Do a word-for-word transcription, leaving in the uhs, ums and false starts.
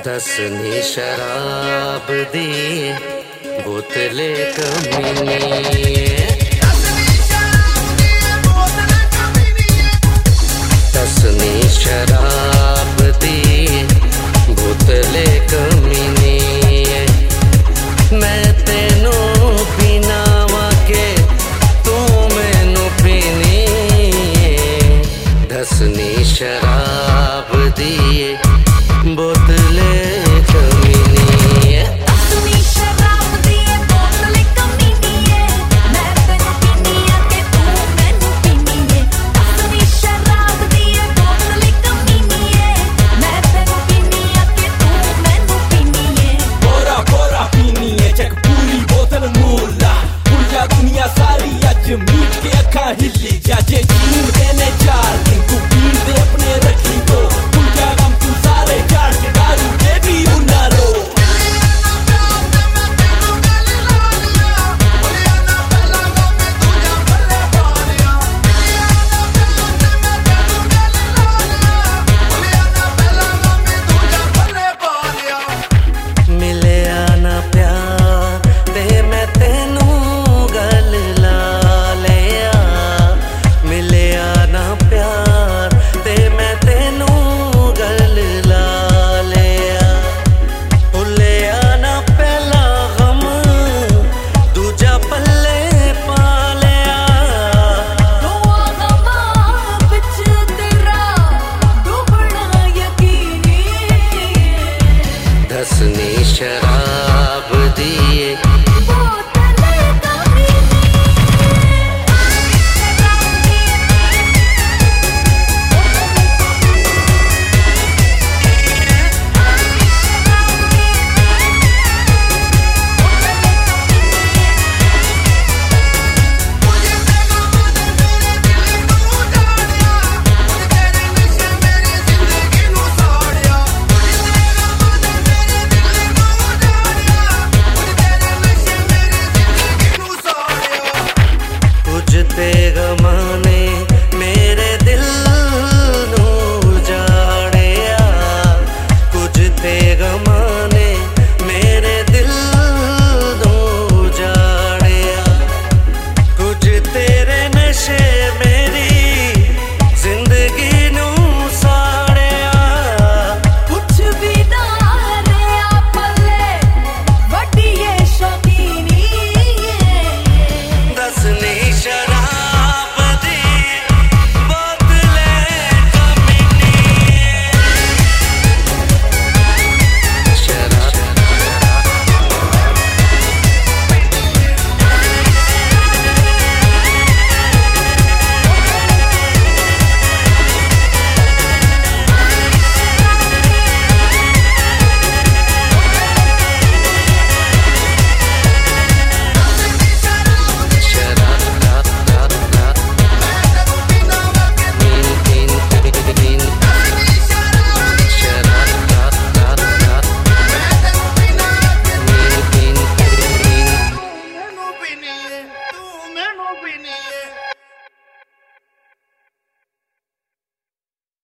दसनी शराब दी बोतले कमीनी, दसनी शराब दी बोतले कमीनी। मैं तेनू पीना वाके तू मैनू पीनी, दसनी शराब दी बोतले कमीनी। दसनी शराब दी बोतले कमीनी है, मैं तेनू पीनी आके तू मैनू पीनी है। दसनी शराब दी बोतले कमीनी है, मैं तेनू पीनी आके तू मैनू पीनी है। बोरा बोरा पीनी है जग पूरी बोतल मूला, भुलिया दुनिया सारी अज मीट के अखा हिली जा। जे जीन देने चार दिन तू पीन दे अपने रखी तो, भुलिया गम तू सारे चार के दारू दे भी उन्नारो। मिले आना प्यार ते मैं तेनू गल ला लिया, मिले आना प्यार ते मैं तेनू गल ला लिया। भुले आना पहला गम दूजा पल्ले पा लिया, दुआ गमां बिच तेरा डूबना यकीनी। दसनी शराब